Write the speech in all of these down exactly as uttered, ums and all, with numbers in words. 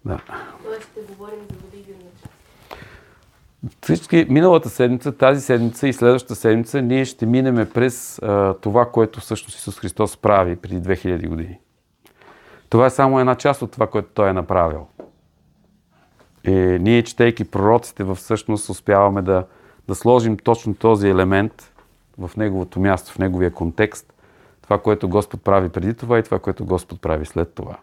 Да. Тоест ще говорим за водигане на част. Всички, миналата седмица, тази седмица и следващата седмица ние ще минеме през а, това, което всъщност Исус Христос прави преди две хиляди години. Това е само една част от това, което Той е направил. И ние, четейки пророците, всъщност успяваме да, да сложим точно този елемент в неговото място, в неговия контекст. Това, което Господ прави преди това и това, което Господ прави след това.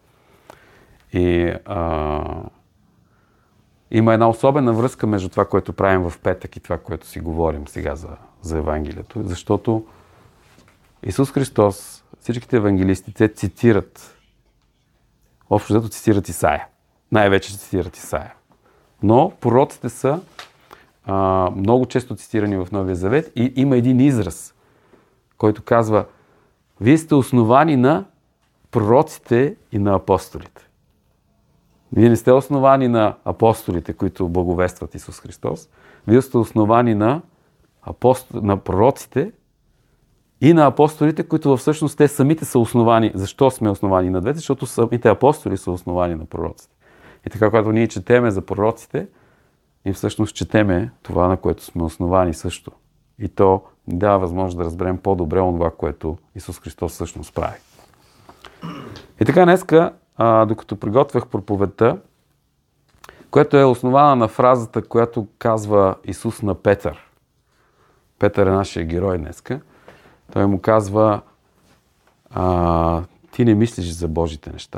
И а, има една особена връзка между това, което правим в петък и това, което си говорим сега за, за Евангелието. Защото Исус Христос, всичките евангелисти, те цитират, общо взето цитират Исаия. Най-вече цитират Исаия. Но пророците са а, много често цитирани в Новия Завет и има един израз, който казва: вие сте основани на пророците и на апостолите. Вие не сте основани на апостолите, които благовестват Исус Христос. Вие сте основани на, апостол... на пророците и на апостолите, които всъщност те самите са основани. Защо сме основани на двете? Защото самите апостоли са основани на пророците. И така, когато ние четеме за пророците, ние всъщност четеме това, на което сме основани също. И то ни дава възможност да разберем по-добре това, което Исус Христос всъщност прави. И така днеска, а, докато приготвях проповедта, която е основана на фразата, която казва Исус на Петър. Петър е нашия герой днеска. Той му казва: а, ти не мислиш за Божите неща.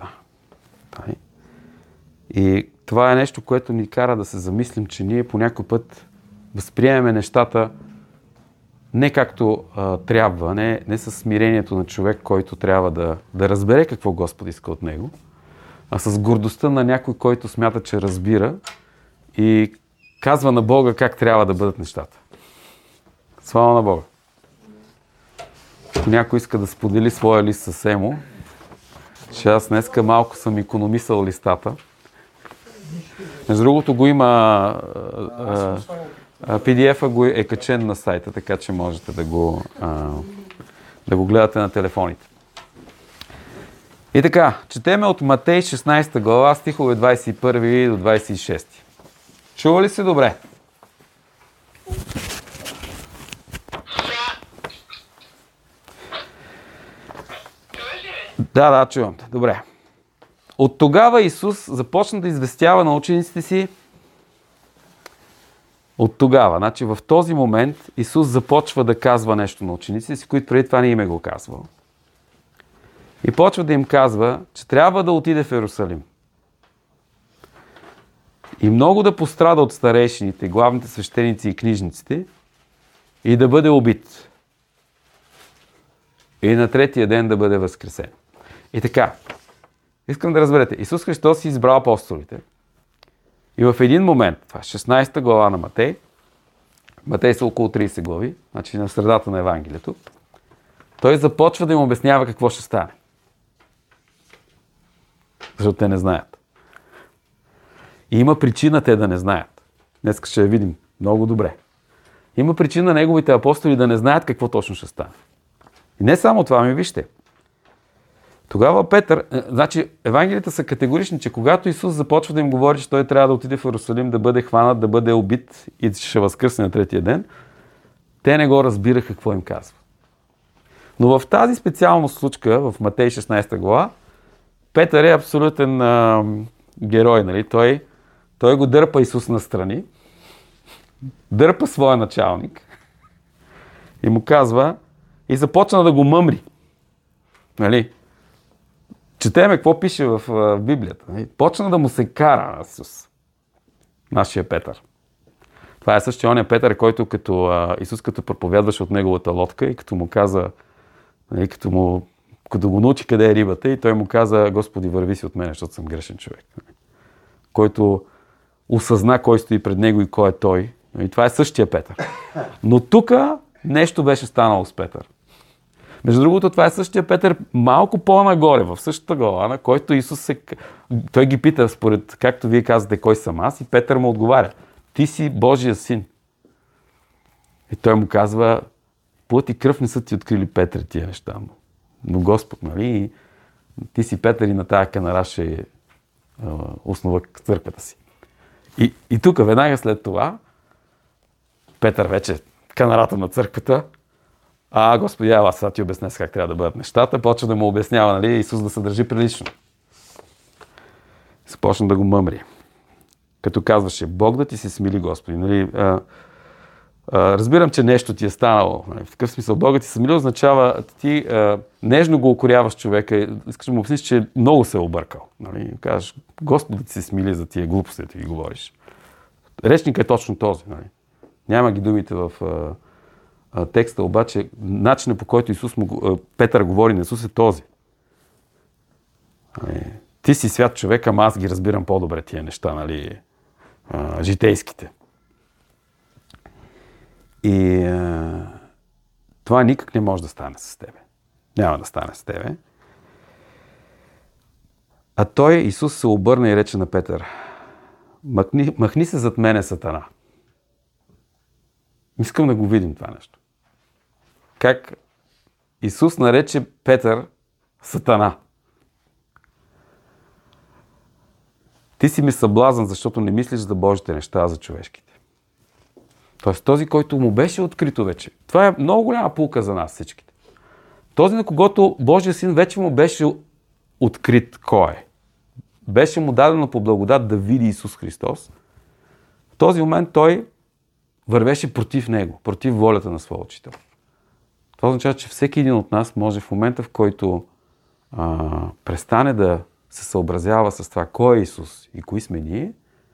И това е нещо, което ни кара да се замислим, че ние по някой път възприемаме нещата не както а, трябва, не, не със смирението на човек, който трябва да, да разбере какво Господ иска от него, а с гордостта на някой, който смята, че разбира и казва на Бога как трябва да бъдат нещата. Слава на Бога! Ако някой иска да сподели своя лист с Емо, че аз днеска малко съм икономисал листата. Между другото го има, а, а, пи ди еф-а го е качен на сайта, така че можете да го, а, да го гледате на телефоните. И така, четеме от Матей шестнадесета глава, стихове двадесет и първи до двадесет и шести. Чува ли се добре? Да, да, чувам те. Добре. От тогава Исус започна да известява на учениците си. От тогава, значи в този момент Исус започва да казва нещо на учениците си, които преди това не им е го казвал. И почва да им казва, че трябва да отиде в Йерусалим. И много да пострада от старейшините, главните свещеници и книжниците и да бъде убит. И на третия ден да бъде възкресен. И така, искам да разберете, Исус Христос си избрал апостолите и в един момент, това е шестнадесета глава на Матей, Матей са около тридесет глави, значи на средата на Евангелието, той започва да им обяснява какво ще стане. Защото те не знаят. И има причина те да не знаят. Днес ще я видим много добре. Има причина неговите апостоли да не знаят какво точно ще стане. И не само това, ми вижте. Тогава Петър, значи евангелията са категорични, че когато Исус започва да им говори, че той трябва да отиде в Йерусалим, да бъде хванат, да бъде убит и ще възкръсне на третия ден, те не го разбираха какво им казва. Но в тази специална случка, в Матей шестнадесета глава, Петър е абсолютен а, герой, нали? Той, той го дърпа Исус настрани, дърпа своя началник и му казва и започна да го мъмри. Нали? Четеме какво пише в, в Библията. Нали? Почна да му се кара на Исус. Нашия Петър. Това е същия оня Петър, който като а, Исус като проповядваше от неговата лодка и като му каза, нали, като, му, като го научи къде е рибата и той му каза: Господи, върви си от мен, защото съм грешен човек. Нали? Който осъзна кой стои пред него и кой е той. И това е същия Петър. Но тук нещо беше станало с Петър. Между другото, това е същия Петър малко по-нагоре, в същата глава, на който Исус се... Той ги пита, според както вие казвате, кой съм аз, и Петър му отговаря: ти си Божия син. И той му казва: плът и кръв не са ти открили, Петър, тия неща. Но Господ, нали? И ти си Петър и на тая канара ще основа църквата си. И, и тук веднага след това Петър вече канарата на църквата, а Господи, аз сега ти обясня как трябва да бъдат нещата, почва да му обяснява, нали, Исус да се държи прилично. Започна да го мъмри. Като казваше, Бог да ти се смили, Господи. Нали, а, а, разбирам, че нещо ти е станало. Нали, в такъв смисъл, Бог да ти се смили означава, ти а, нежно го укоряваш човека, искаш да му обясниш, че много се е объркал. Нали, кажеш, Господи да ти се смили за тия глупости, да ти ги говориш. Речникът е точно този. Нали. Няма ги думите в а, а, текста, обаче начинът, по който Исус му, а, Петър говори на Исус е този. Нали, ти си свят човек, ама аз ги разбирам по-добре тия неща, нали, а, житейските. И а, това никак не може да стане с тебе. Няма да стане с тебе. А той, Исус, се обърна и рече на Петър, махни, махни се зад мене, Сатана. Искам да го видим това нещо. Как Исус нарече Петър Сатана. Ти си ми съблазън, защото не мислиш за Божите неща, а за човешките. Тоест този, който му беше открито вече. Това е много голяма пулка за нас всичките. Този, на когото Божия син вече му беше открит кой е. Беше му дадено по благодат да види Исус Христос. В този момент той вървеше против него, против волята на своя учител. Това означава, че всеки един от нас може в момента, в който а, престане да се съобразява с това кой е Исус и кои сме ние,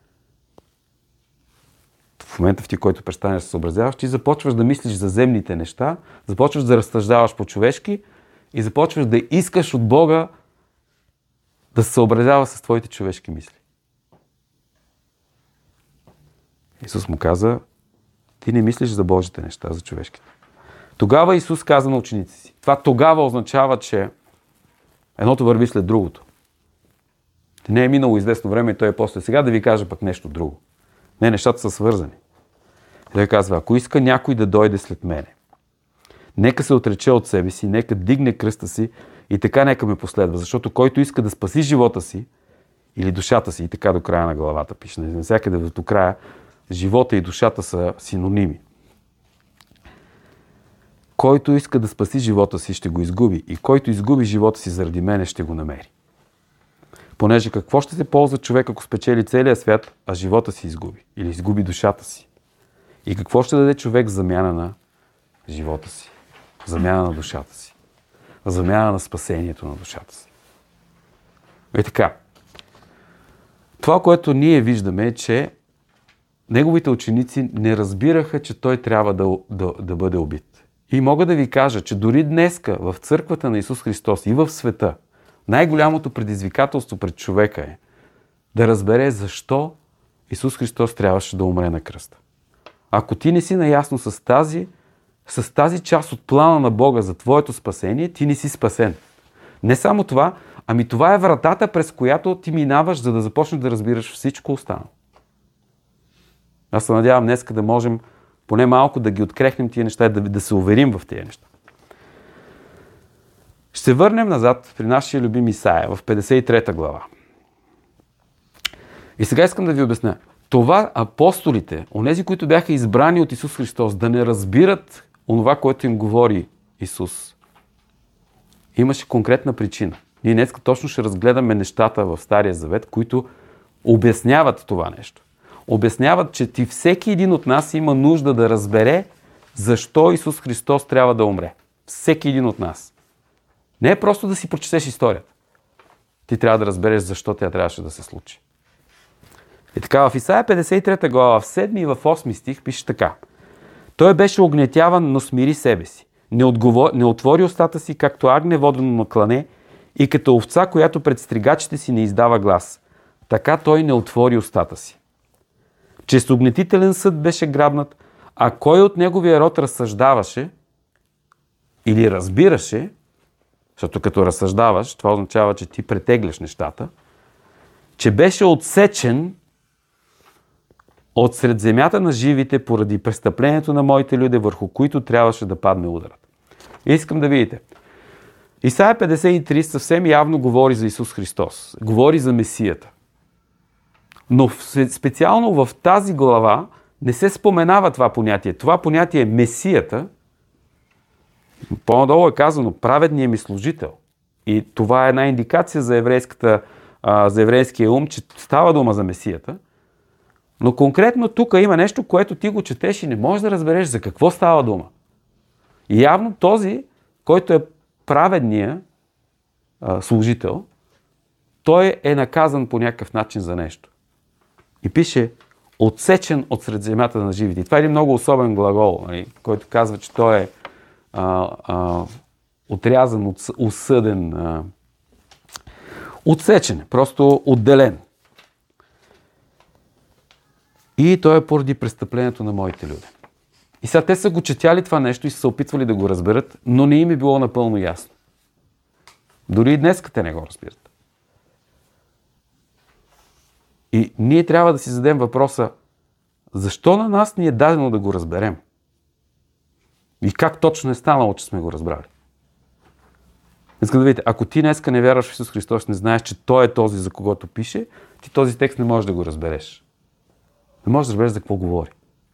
в момента в ти, който престанеш да се съобразяваш, ти започваш да мислиш за земните неща, започваш да разсъждаваш по-човешки и започваш да искаш от Бога да се съобразява с твоите човешки мисли. Исус му каза, ти не мислиш за Божите неща, за човешките. Тогава Исус каза на учениците си. Това тогава означава, че едното върви след другото. Не е минало известно време и той е после. Сега да ви кажа пък нещо друго. Не, нещата са свързани. И той казва, ако иска някой да дойде след мене, нека се отрече от себе си, нека дигне кръста си и така нека ме последва. Защото който иска да спаси живота си или душата си, и така до края на главата пише, навсякъде до края, живота и душата са синоними. Който иска да спаси живота си, ще го изгуби. И който изгуби живота си заради мене, ще го намери. Понеже какво ще се ползва човек, ако спечели целия свят, а живота си изгуби? Или изгуби душата си? И какво ще даде човек в замяна на живота си? В замяна на душата си? В замяна на спасението на душата си? И така. Това, което ние виждаме е, че неговите ученици не разбираха, че той трябва да, да, да бъде убит. И мога да ви кажа, че дори днеска в църквата на Исус Христос и в света, най-голямото предизвикателство пред човека е да разбере защо Исус Христос трябваше да умре на кръста. Ако ти не си наясно с тази, с тази част от плана на Бога за твоето спасение, ти не си спасен. Не само това, ами това е вратата, през която ти минаваш, за да започнеш да разбираш всичко останало. Аз се надявам днеска да можем поне малко да ги открехнем тия неща и да, да се уверим в тия неща. Ще се върнем назад при нашия любим Исаия в петдесет и трета глава. И сега искам да ви обясня. Това апостолите, онези, които бяха избрани от Исус Христос, да не разбират онова, което им говори Исус, имаше конкретна причина. Ние днес точно ще разгледаме нещата в Стария Завет, които обясняват това нещо. Обясняват, че ти всеки един от нас има нужда да разбере защо Исус Христос трябва да умре. Всеки един от нас. Не е просто да си прочетеш историята. Ти трябва да разбереш защо тя трябваше да се случи. И така, в Исаия петдесет и трета глава, в седми и в осми стих пише така. Той беше огнетяван, но смири себе си. Не, отговор... не отвори устата си, както агне водено на клане, и като овца, която пред стригачите си не издава глас. Така той не отвори устата си. Че с огнетителен съд беше грабнат, а кой от неговия род разсъждаваше или разбираше, защото като разсъждаваш, това означава, че ти претегляш нещата, че беше отсечен от сред земята на живите поради престъплението на моите люди, върху които трябваше да падне ударът. И искам да видите. Исаия петдесет и три съвсем явно говори за Исус Христос. Говори за Месията. Но специално в тази глава не се споменава това понятие. Това понятие е Месията. По-надолу е казано праведният ми служител. И това е една индикация за, еврейската, за еврейския ум, че става дума за Месията. Но конкретно тук има нещо, което ти го четеш и не можеш да разбереш за какво става дума. И явно този, който е праведният а, служител, той е наказан по някакъв начин за нещо. И пише отсечен от сред земята на живите. И това е един много особен глагол, нали, който казва, че той е а, а, отрязан, осъден, а, отсечен, просто отделен. И той е поради престъплението на моите люди. И сега те са го четяли това нещо и са се опитвали да го разберат, но не им е било напълно ясно. Дори и днес те не го разбират. И ние трябва да си зададем въпроса, защо на нас ни е дадено да го разберем? И как точно е станало, че сме го разбрали? Искам да видите, ако ти днеска не вярваш в Исус Христос, не знаеш, че Той е този, за когото пише, ти този текст не можеш да го разбереш. Не можеш да разбереш за какво говори.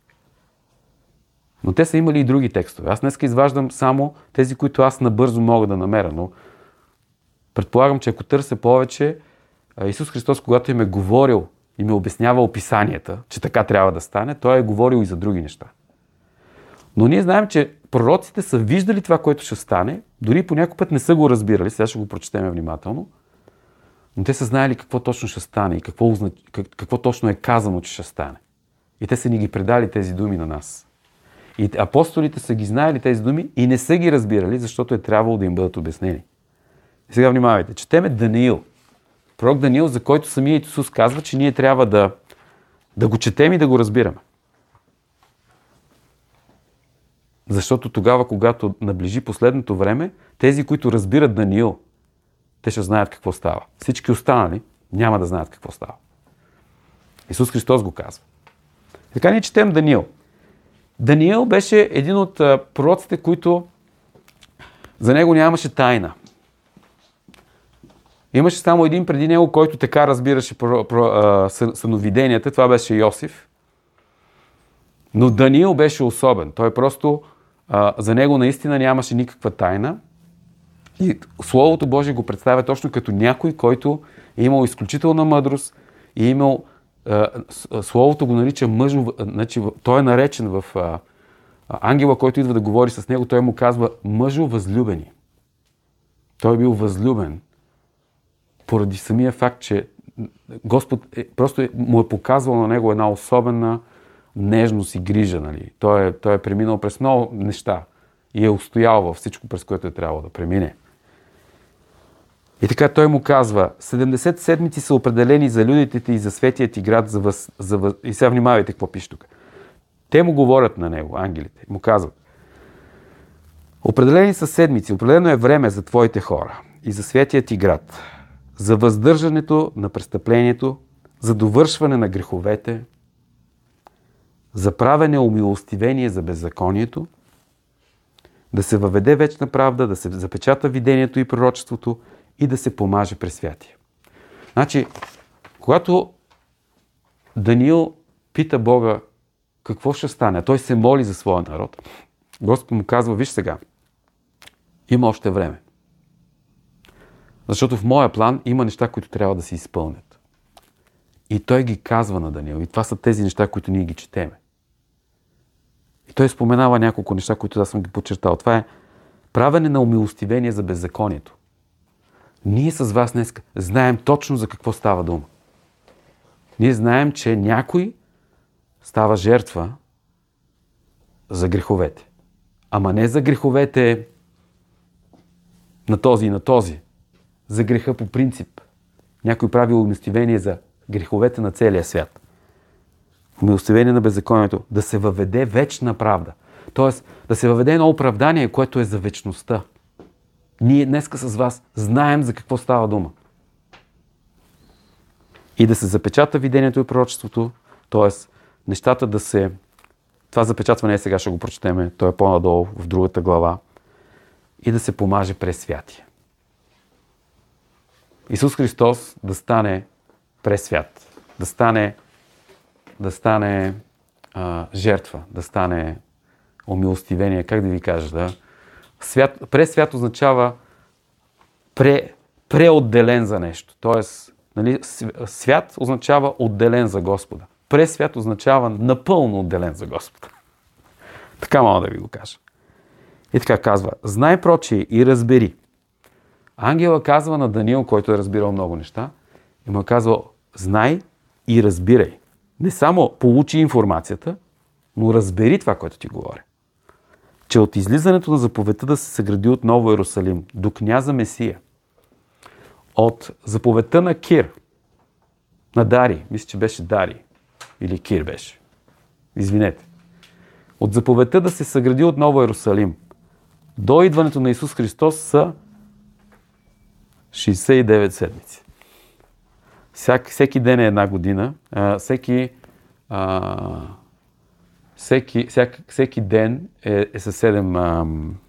Но те са имали и други текстове. Аз днеска изваждам само тези, които аз набързо мога да намеря, но предполагам, че ако търся повече, Исус Христос, когато им е говорил и ми обяснява описанията, че така трябва да стане, Той е говорил и за други неща. Но ние знаем, че пророците са виждали това, което ще стане, дори по някой път не са го разбирали, сега ще го прочетем внимателно, но те са знаели какво точно ще стане и какво, какво точно е казано, че ще стане. И те са ни ги предали тези думи на нас. И апостолите са ги знаели тези думи и не са ги разбирали, защото е трябвало да им бъдат обяснени. И сега внимавайте, четеме Даниил. Пророк Даниил, за който самият Исус казва, че ние трябва да, да го четем и да го разбираме. Защото тогава, когато наближи последното време, тези, които разбират Даниил, те ще знаят какво става. Всички останали няма да знаят какво става. Исус Христос го казва. Така ние четем Даниил. Даниил беше един от пророците, които за него нямаше тайна. Имаше само един преди него, който така разбираше про, про, а, съновиденията. Това беше Йосиф. Но Даниил беше особен. Той просто, а, за него наистина нямаше никаква тайна. И Словото Божие го представя точно като някой, който е имал изключителна мъдрост и е имал... А, Словото го нарича мъжо... Значи, той е наречен в а, ангела, който идва да говори с него, той му казва мъжо възлюбени. Той е бил възлюбен поради самия факт, че Господ е, просто е, му е показвал на него една особена нежност и грижа. Нали? Той, е, той е преминал през много неща и е устоял във всичко, през което е трябвало да премине. И така той му казва, седемдесет седмици са определени за людите и за светият ти град. За въз, за въз... И сега внимавайте какво пише тук. Те му говорят на него, ангелите, му казват, определени са седмици, определено е време за твоите хора и за светият ти град, за въздържането на престъплението, за довършване на греховете, за правене умилостивение за беззаконието, да се въведе вечна правда, да се запечата видението и пророчеството и да се помаже през святия. Значи, когато Даниил пита Бога какво ще стане, той се моли за своя народ, Господ му казва, виж сега, има още време. Защото в моя план има неща, които трябва да се изпълнят. И той ги казва на Даниил. И това са тези неща, които ние ги четеме. И той споменава няколко неща, които аз съм ги подчертал. Това е правене на умилостивение за беззаконието. Ние с вас днес знаем точно за какво става дума. Ние знаем, че някой става жертва за греховете. Ама не за греховете на този и на този. За греха по принцип. Някой прави умилостивение за греховете на целия свят. Умилостивение на беззаконието. Да се въведе вечна правда. Тоест, да се въведе едно оправдание, което е за вечността. Ние днеска с вас знаем за какво става дума. И да се запечата видението и пророчеството, т.е. нещата да се... Това запечатване е сега, ще го прочетеме, то е по-надолу в другата глава. И да се помаже през святия. Исус Христос да стане пресвят. да стане, да стане а, жертва, да стане умилостивение, как да ви кажа, да? Свят, пресвят означава пре, преотделен за нещо. Тоест, нали, свят означава отделен за Господа. Пресвят означава напълно отделен за Господа. Така мога да ви го кажа. И така казва, знай прочие и разбери. Ангела казва на Даниил, който е разбирал много неща, и му е казва, знай и разбирай. Не само получи информацията, но разбери това, което ти говоря. Че от излизането на заповедта да се съгради отново Йерусалим до княза Месия, от заповедта на Кир, на Дарий, мисля, че беше Дарий, или Кир беше, извинете, от заповедта да се съгради отново Йерусалим до идването на Исус Христос са шейсет и девет седмици. Всяк, всеки ден е една година, а, всеки, а, всеки, всяк, всеки ден е, е със седем... А,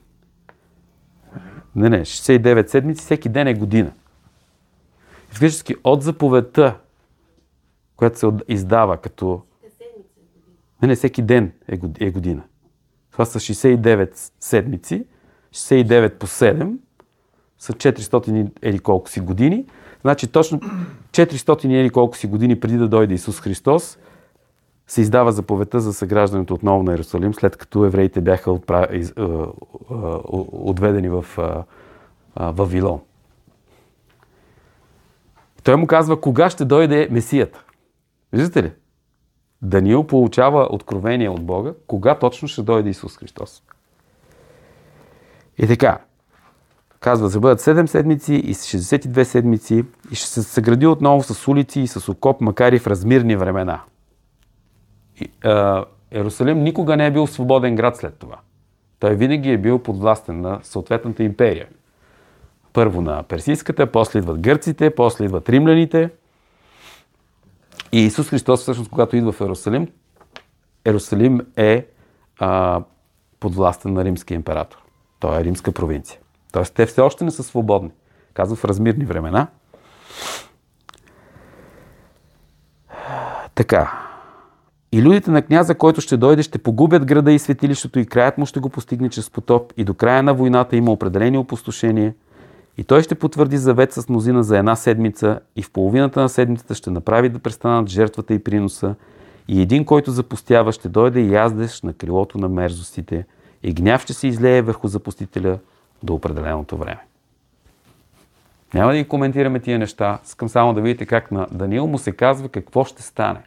не, не, шейсет и девет седмици, всеки ден е година. Фактически от заповедта, която се издава като... Не, не, всеки ден е година. Това са шейсет и девет седмици, шейсет и девет по седем, са четиристотин или колко си години. Значи точно четиристотин или колко си години преди да дойде Исус Христос, се издава заповедта за съграждането отново на Йерусалим, след като евреите бяха отправ... из... отведени в Вавилон. Той му казва, кога ще дойде Месията. Виждате ли? Даниил получава откровение от Бога, кога точно ще дойде Исус Христос. И така, казва, за бъдат седем седмици и шейсет и две седмици и ще се съгради отново с улици и с окоп, макар и в размирни времена. И, а, Йерусалим никога не е бил свободен град след това. Той винаги е бил подвластен на съответната империя. Първо на персийската, после идват гърците, после идват римляните. И Исус Христос, всъщност, когато идва в Йерусалим, Йерусалим е а, подвластен на римския император. Той е римска провинция. Тоест, те все още не са свободни. Казва в размирни времена. Така. И людите на княза, който ще дойде, ще погубят града и светилището и краят му ще го постигне чрез потоп и до края на войната има определени опустошения. И той ще потвърди завет с мнозина за една седмица и в половината на седмицата ще направи да престанат жертвата и приноса и един, който запустява, ще дойде и яздеш на крилото на мерзостите и гняв ще се излее върху запустителя до определеното време. Няма да ги коментираме тия неща, искам само да видите как на Даниил му се казва какво ще стане.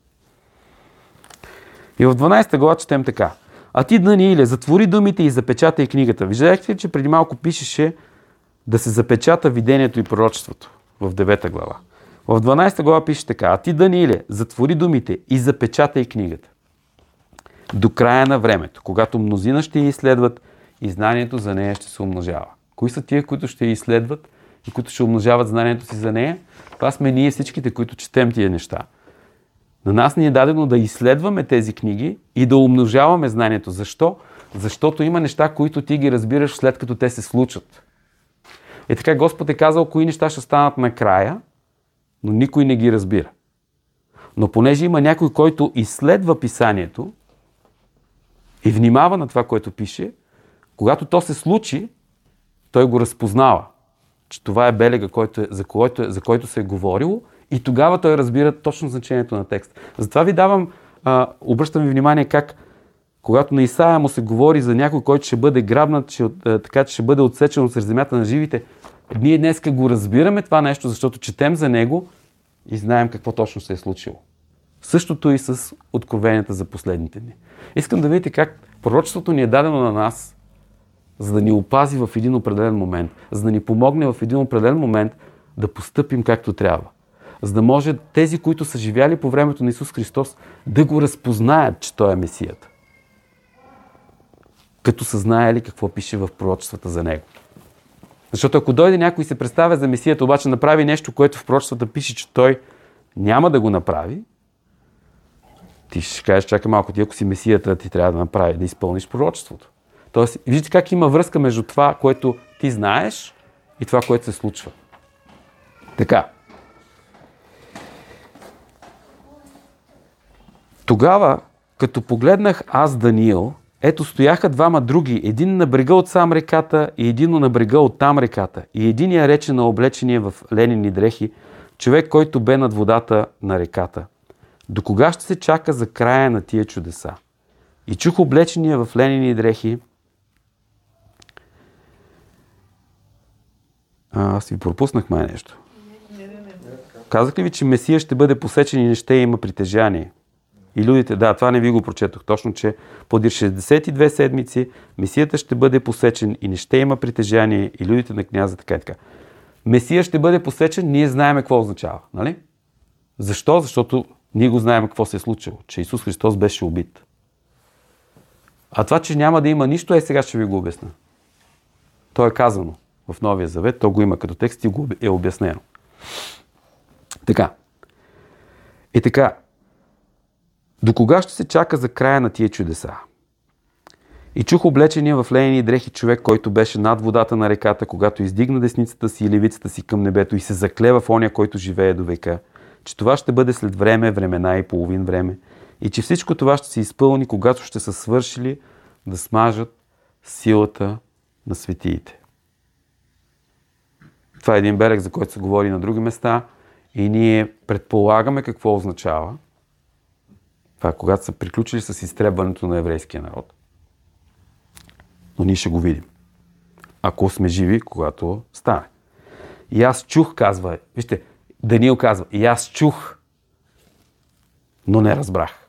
И в дванадесета глава четем така. А ти, Данииле, затвори думите и запечатай книгата. Виждахте ли, че преди малко пишеше да се запечата видението и пророчеството в девета глава. В дванадесета глава пише така. А ти, Данииле, затвори думите и запечатай книгата. До края на времето, когато мнозина ще я изследват и знанието за нея ще се умножава. Кои са тия, които ще я изследват и които ще умножават знанието си за нея? Това сме ние всичките, които четем тия неща. На нас ни е дадено да изследваме тези книги и да умножаваме знанието. Защо? Защото има неща, които ти ги разбираш след като те се случат. И така Господ е казал, кои неща ще станат накрая, но никой не ги разбира. Но понеже има някой, който изследва писанието и внимава на това, което пише, когато то се случи, той го разпознава, че това е белега, който е, за, който е, за който се е говорило, и тогава той разбира точно значението на текст. Затова ви давам, а, обръщам ви внимание как, когато на Исаия му се говори за някой, който ще бъде грабнат, ще, а, така че ще бъде отсечен от земята на живите, ние днеска го разбираме това нещо, защото четем за него и знаем какво точно се е случило. Същото и с откровенията за последните дни. Искам да видите как пророчеството ни е дадено на нас, за да ни опази в един определен момент, за да ни помогне в един определен момент да постъпим както трябва. За да може тези, които са живяли по времето на Исус Христос, да го разпознаят, че Той е Месията. Като са знаели какво пише в пророчествата за Него. Защото ако дойде някой и се представя за Месията, обаче направи нещо, което в пророчествата пише, че Той няма да го направи, ти ще кажеш, чакай малко, ти ако си Месията, ти трябва да направи, да изпълниш пророчеството. Тоест, виждате как има връзка между това, което ти знаеш и това, което се случва. Така. Тогава, като погледнах аз Даниил, ето стояха двама други, един на брега от сам реката и един на брега от там реката. И единия рече на облечения в ленени дрехи, човек, който бе над водата на реката. До кога ще се чака за края на тия чудеса? И чух облечения в ленени дрехи. А, аз ви пропуснах май нещо. Казах ли ви, че Месия ще бъде посечен и не ще има притежание? И людите, да, това не ви го прочетох точно, че подир шестдесет и две седмици Месията ще бъде посечен и не ще има притежание и людите на княза, така и така. Месия ще бъде посечен, ние знаем какво означава, нали? Защо? Защото ние го знаем какво се е случило, че Исус Христос беше убит. А това, че няма да има нищо, е сега ще ви го обясня. То е казано в Новия Завет, то го има като текст и го е обяснено. Така. И така, до кога ще се чака за края на тия чудеса? И чух облечения в ленени дрехи човек, който беше над водата на реката, когато издигна десницата си и левицата си към небето и се заклева в оня, който живее до века, че това ще бъде след време, времена и половин време и че всичко това ще се изпълни, когато ще са свършили да смажат силата на светиите. Това е един белег, за който се говори на други места и ние предполагаме какво означава. Това е когато са приключили с изтребването на еврейския народ. Но ние ще го видим. Ако сме живи, когато стане. И аз чух, казва, вижте, Даниил казва, и аз чух, но не разбрах.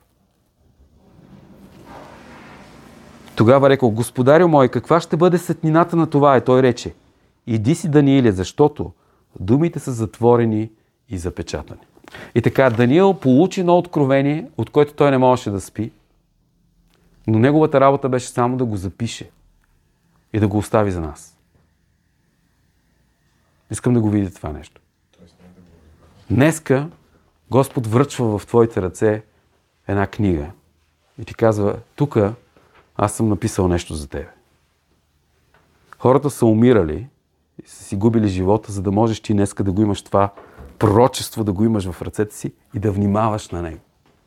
Тогава рекол, Господарю мой, каква ще бъде сетнината на това? И той рече, иди си, Данииле, защото думите са затворени и запечатани. И така, Даниил получи едно откровение, от което той не можеше да спи, но неговата работа беше само да го запише и да го остави за нас. Искам да го видите това нещо. Днеска Господ връчва в твоите ръце една книга и ти казва, тук аз съм написал нещо за тебе. Хората са умирали и са си губили живота, за да можеш ти днеска да го имаш това пророчество, да го имаш в ръцете си и да внимаваш на него.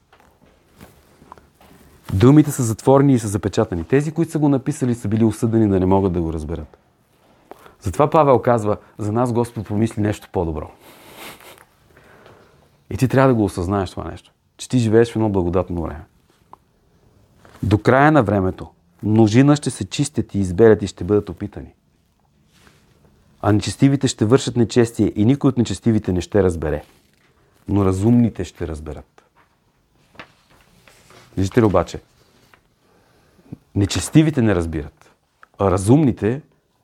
Думите са затворени и са запечатани. Тези, които са го написали, са били осъдени да не могат да го разберат. Затова Павел казва, за нас Господ помисли нещо по-добро. И ти трябва да го осъзнаеш това нещо. Че ти живееш в едно благодатно време. До края на времето множина ще се чистят и изберят и ще бъдат опитани. А нечестивите ще вършат нечестие и никой от нечестивите не ще разбере. Но разумните ще разберат. Виждате ли обаче? Нечестивите не разбират. А разумните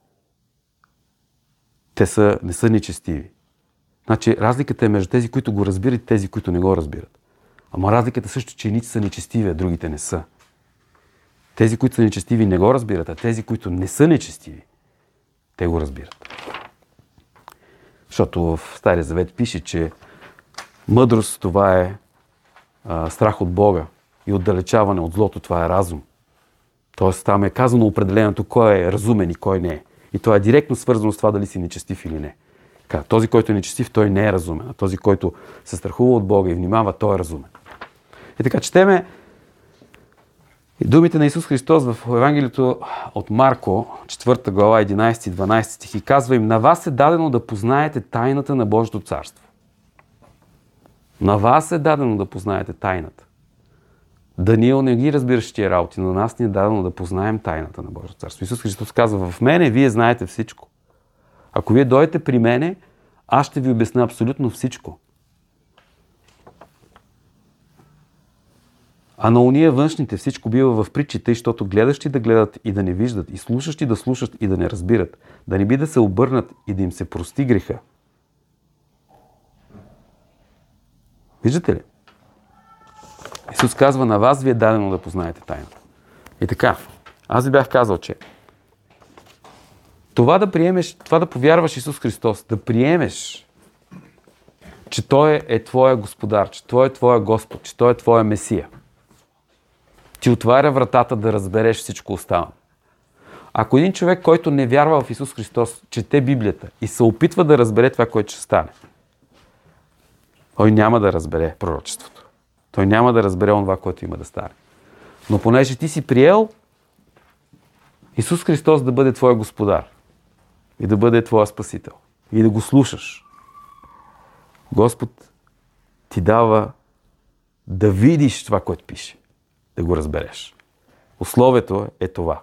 те са, не са нечестиви. Значи разликата е между тези, които го разбират и тези, които не го разбират. Ама разликата също, че едните са нечестиви, а другите не са. Тези, които са нечестиви, не го разбират, а тези, които не са нечестиви, те го разбират. Защото в Стария Завет пише, че мъдрост това е а, страх от Бога и отдалечаване от злото, това е разум. Тоест там е казано определението кой е разумен и кой не е. И това е директно свързано с това дали си нечестив или не. Този, който е нечестив, той не е разумен. А този, който се страхува от Бога и внимава, той е разумен. И така, четеме думите на Исус Христос в Евангелието от Марко, четвърта глава, единайсети и дванайсети стих и казва им, на вас е дадено да познаете тайната на Божието царство. На вас е дадено да познаете тайната. Даниил не ги разбираш тия работи, но на нас ни е дадено да познаем тайната на Божието царство. Исус Христос казва, в мене вие знаете всичко. Ако вие дойдете при мене, аз ще ви обясня абсолютно всичко. А на уния външните всичко бива в притчите, защото гледащи да гледат и да не виждат, и слушащи да слушат и да не разбират, да не би да се обърнат и да им се прости греха. Виждате ли? Исус казва, на вас ви е дадено да познаете тайната. И така, аз ви бях казал, че това да приемеш, това да повярваш Исус Христос, да приемеш, че Той е твоя Господар, че Той е твоя Господ, че Той е твоя Месия, ти отваря вратата да разбереш всичко останало. Ако един човек, който не вярва в Исус Христос, чете Библията и се опитва да разбере това, което ще стане, той няма да разбере пророчеството. Той няма да разбере това, което има да стане. Но понеже ти си приел Исус Христос да бъде твой Господар и да бъде твоя Спасител и да го слушаш, Господ ти дава да видиш това, което пише, да го разбереш. Условието е това.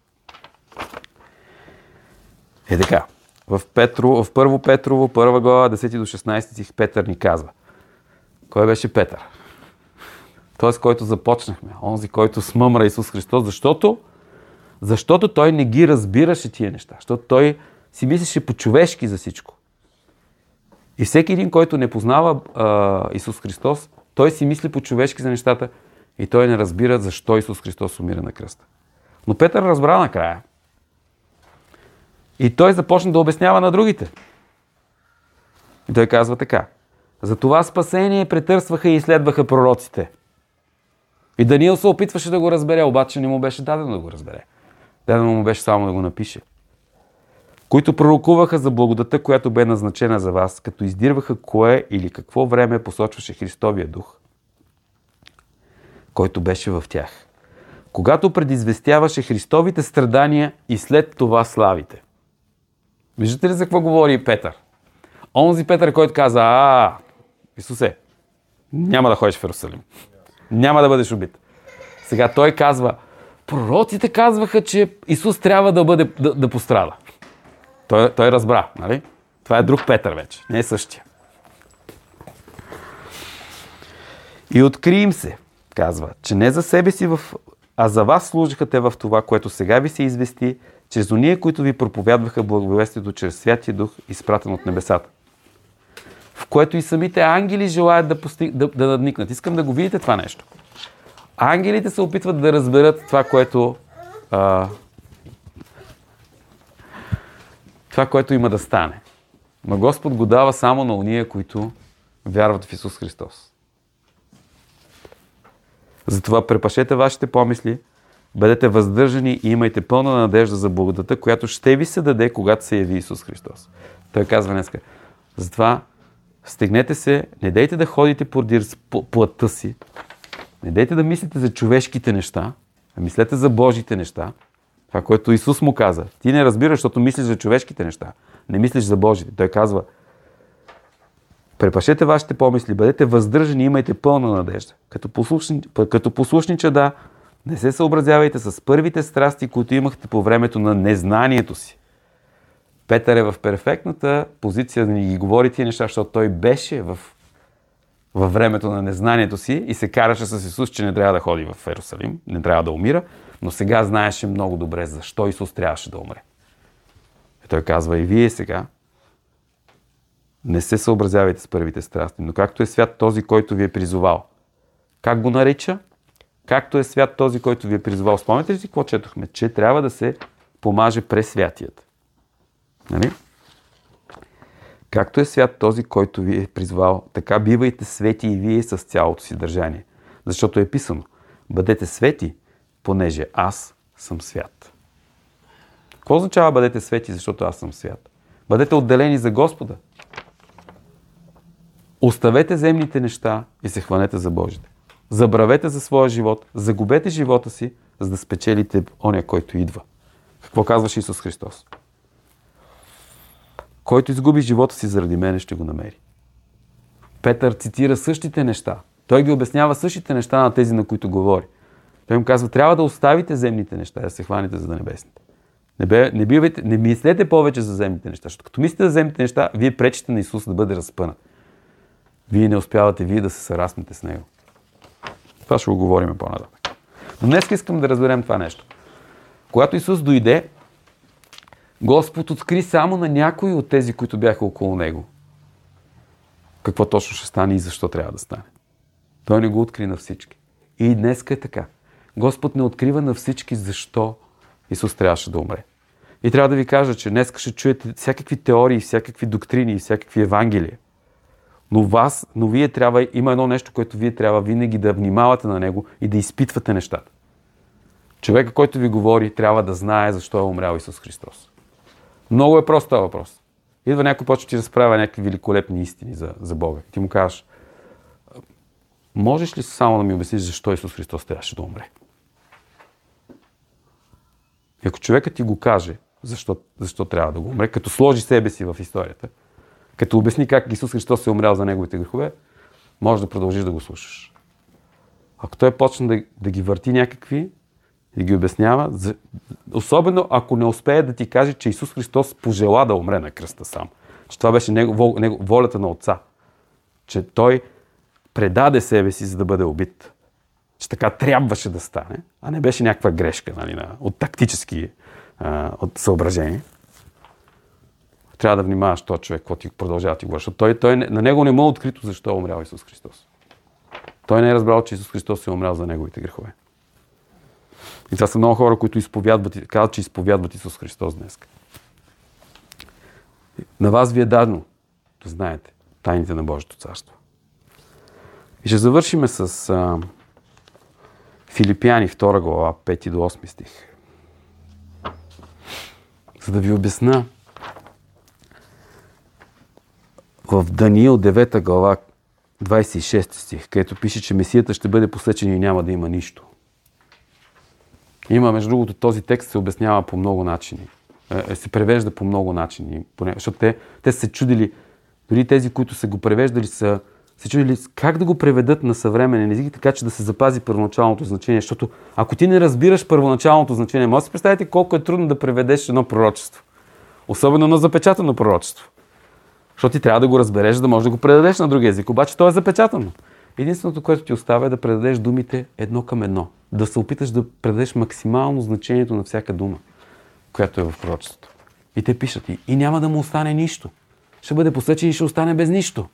Е така. В, Петро, в първо Петрово, първа глава, десети до шестнадесети стих, Петър ни казва. Кой беше Петър? Той, с който започнахме. Онзи, който смъмра Исус Христос, защото, защото той не ги разбираше тия неща. Защото той си мислеше по-човешки за всичко. И всеки един, който не познава а, Исус Христос, той си мисли по-човешки за нещата и той не разбира защо Исус Христос умира на кръста. Но Петър разбра накрая. И той започна да обяснява на другите. И той казва така. За това спасение претърсваха и изследваха пророците. И Даниил се опитваше да го разбере, обаче не му беше дадено да го разбере. Дадено му беше само да го напише. Които пророкуваха за благодата, която бе назначена за вас, като издирваха кое или какво време посочваше Христовия дух, който беше в тях. Когато предизвестяваше Христовите страдания и след това славите. Виждате ли за какво говори Петър? Онзи Петър, който каза, а, Исусе, няма да ходиш в Йерусалим. Няма да бъдеш убит. Сега той казва, пророците казваха, че Исус трябва да бъде, да, да пострада. Той, той разбра, нали? Това е друг Петър вече, не е същия. И откри им се, казва, че не за себе си, в... а за вас служиха те в това, което сега ви се извести, чрез ония, които ви проповядваха благовестието чрез Святия Дух, изпратен от небесата. В което и самите ангели желаят да, пости... да, да надникнат. Искам да го видите това нещо. Ангелите се опитват да разберат това, което а... това, което има да стане. Но Господ го дава само на ония, които вярват в Исус Христос. Затова препашете вашите помисли, бъдете въздържани и имайте пълна надежда за благодата, която ще ви се даде, когато се яви Исус Христос. Той казва днеска, затова стегнете се, не дейте да ходите поради плътта си, не дейте да мислите за човешките неща, а мислете за Божите неща. Това, което Исус му каза. Ти не разбираш, защото мислиш за човешките неща. Не мислиш за Божите. Той казва, препашете вашите помисли, бъдете въздържани и имайте пълна надежда. Като послушни, като послушни чада, не се съобразявайте с първите страсти, които имахте по времето на незнанието си. Петър е в перфектната позиция да ни ги говори тия неща, защото той беше в, във времето на незнанието си и се караше с Исус, че не трябва да ходи в Йерусалим, не трябва да умира, но сега знаеше много добре защо Исус трябваше да умре. И той казва, и вие сега не се съобразявайте с първите страсти, но както е свят този, който ви е призовал. Как го нарича? Както е свят този, който ви е призовал. Спомняте ли си какво четохме? Че трябва да се помаже през святият. Нали? Както е свят този, който ви е призвал, така бивайте свети и вие с цялото си държание. Защото е писано, бъдете свети, понеже аз съм свят. Какво означава бъдете свети, защото аз съм свят? Бъдете отделени за Господа. Оставете земните неща и се хванете за Божите. Забравете за своя живот, загубете живота си, за да спечелите оня, който идва. Какво казваше Исус Христос? Който изгуби живота си заради мене, ще го намери. Петър цитира същите неща. Той ги обяснява същите неща на тези, на които говори. Той им казва, трябва да оставите земните неща, да се хванете за небесните. Не, бе, не, бивайте, не мислете повече за земните неща, защото като мислите за земните неща, вие пречите на Исус да бъде разпънат. Вие не успявате вие да се съраснете с Него. Това ще го говорим по-нататък. Но днес искам да разберем това нещо. Когато Исус дойде, Господ откри само на някои от тези, които бяха около Него. Какво точно ще стане и защо трябва да стане. Той не го откри на всички. И днеска е така. Господ не открива на всички защо Исус трябваше да умре. И трябва да ви кажа, че днеска ще чуете всякакви теории, всякакви доктрини и всякакви евангелия. Но вас, но вие трябва, има едно нещо, което вие трябва винаги да внимавате на него и да изпитвате нещата. Човека, който ви говори, трябва да знае защо е умрял Исус Христос. Много е прост този въпрос. Идва някой, почва ти разправя някакви великолепни истини за, за Бога. Ти му кажеш, можеш ли само да ми обясниш защо Исус Христос трябваше да умре? И ако човекът ти го каже, защо, защо трябва да го умре, като сложи себе си в историята, като обясни как Исус Христос е умрял за неговите грехове, може да продължиш да го слушаш. Ако той почне да, да ги върти някакви, да ги обяснява, за, особено ако не успее да ти каже, че Исус Христос пожела да умре на кръста сам. Че това беше него, него, волята на Отца. Че той предаде себе си, за да бъде убит. Че така трябваше да стане, а не беше някаква грешка, нали, на, от тактически а, от съображения. Трябва да внимаваш този човек, какво ти продължава да ти говори. Защото той, той, на него не му е открито защо е умрял Исус Христос. Той не е разбрал, че Исус Христос е умрял за неговите грехове. И това са много хора, които изповядват, казват, че изповядват Исус Христос днес. На вас ви е дадено да знаете тайните на Божието царство. И ще завършиме с а, Филипяни, втора глава, пети до осми стих. За да ви обясна, в Даниил, девета глава, двадесет и шести стих, където пише, че Месията ще бъде посечен и няма да има нищо. Има, между другото, този текст се обяснява по много начини. Е, се превежда по много начини. Защото те, те са се чудили, дори тези, които са го превеждали, са се чудили как да го преведат на съвременен език, така че да се запази първоначалното значение. Защото ако ти не разбираш първоначалното значение, може да си представите колко е трудно да преведеш едно пророчество. Особено на запечатано пророчество. Защото ти трябва да го разбереш, за да можеш да го предадеш на друг език. Обаче то е запечатано. Единственото, което ти остава, е да предадеш думите едно към едно. Да се опиташ да предадеш максимално значението на всяка дума, която е в пророчеството. И те пишат и, и няма да му остане нищо. Ще бъде посечен и ще остане без нищо.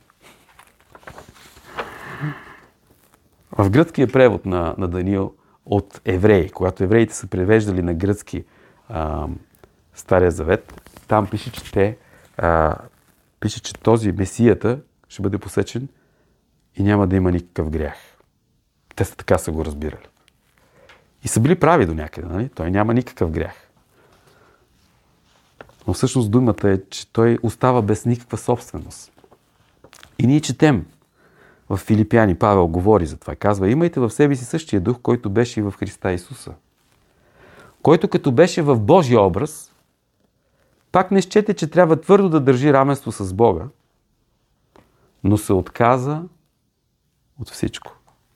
В гръцкия превод на, на Даниил от евреи, когато евреите са превеждали на гръцки а, Стария завет, там пише, че те а, пише, че този Месията ще бъде посечен и няма да има никакъв грях. Те са така са го разбирали. И са били прави до някъде, нали? Той няма никакъв грях. Но всъщност думата е, че той остава без никаква собственост. И ние четем в Филипяни, Павел говори за това. Казва, имайте в себе си същия дух, който беше и в Христа Исуса. Който като беше в Божия образ, пак не счете, че трябва твърдо да държи равенство с Бога, но се отказа от всичко.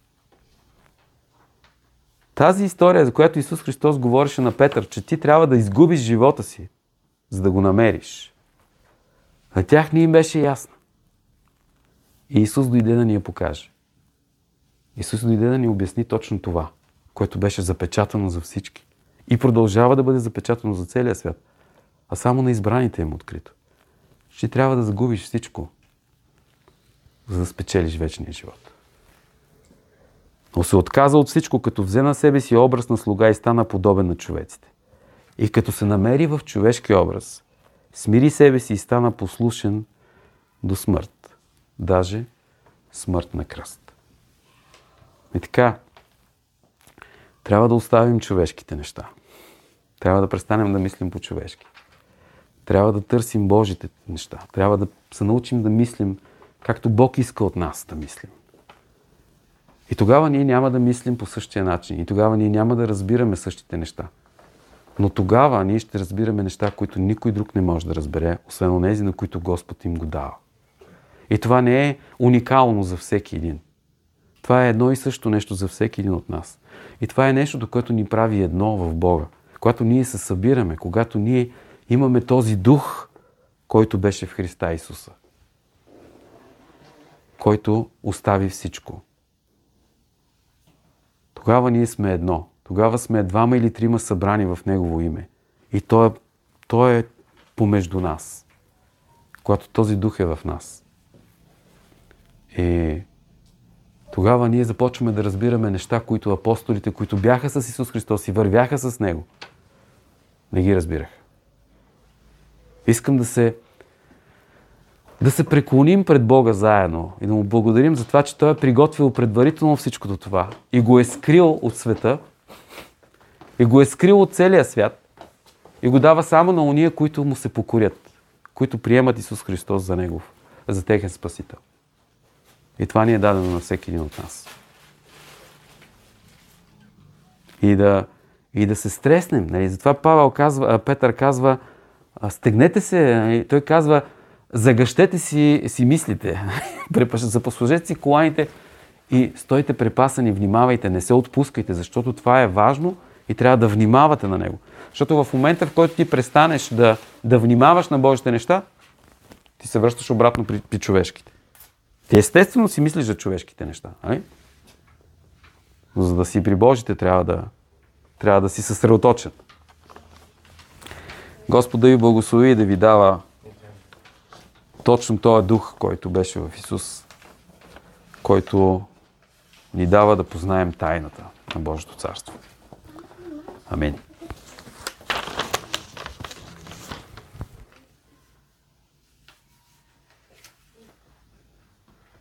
Тази история, за която Исус Христос говореше на Петър, че ти трябва да изгубиш живота си, за да го намериш, на тях не им беше ясна. И Исус дойде да ни я покаже. Исус дойде да ни обясни точно това, което беше запечатано за всички. И продължава да бъде запечатано за целия свят. А само на избраните им открито. Ще трябва да загубиш всичко, за да спечелиш вечния живот. Но се отказа от всичко, като взе на себе си образ на слуга и стана подобен на човеците. И като се намери в човешки образ, смири себе си и стана послушен до смърт. Даже смърт на кръст. И така, трябва да оставим човешките неща. Трябва да престанем да мислим по-човешки. Трябва да търсим Божите неща. Трябва да се научим да мислим както Бог иска от нас да мислим. И тогава ние няма да мислим по същия начин. И тогава ние няма да разбираме същите неща. Но тогава ние ще разбираме неща, които никой друг не може да разбере, освен онези, на които Господ им го дава. И това не е уникално за всеки един. Това е едно и също нещо за всеки един от нас. И това е нещото, което ни прави едно в Бога. Когато ние се събираме, когато ние имаме този дух, който беше в Христа Исуса. Който остави всичко. Тогава ние сме едно. Тогава сме двама или трима събрани в Негово име. И то е, то е помежду нас. Когато този дух е в нас. И тогава ние започваме да разбираме неща, които апостолите, които бяха с Исус Христос и вървяха с Него, не ги разбираха. Искам да се да се преклоним пред Бога заедно и да Му благодарим за това, че Той е приготвил предварително всичкото това и го е скрил от света и го е скрил от целия свят и го дава само на ония, които Му се покорят, които приемат Исус Христос за Негов, за техен Спасител. И това ни е дадено на всеки един от нас. И да, и да се стреснем. Нали? Затова Павел казва, Петър казва, стегнете се. Нали? Той казва, загъщете си, си мислите. Запослужете си коланите и стойте препасани, внимавайте, не се отпускайте, защото това е важно и трябва да внимавате на него. Защото в момента, в който ти престанеш да, да внимаваш на Божите неща, ти се връщаш обратно при, при човешките. Ти естествено си мислиш за човешките неща. Нали? Но за да си при Божите, трябва да, трябва да си съсредоточен. Господ да ви благослови и да ви дава точно този дух, който беше в Исус, който ни дава да познаем тайната на Божието царство. Амин.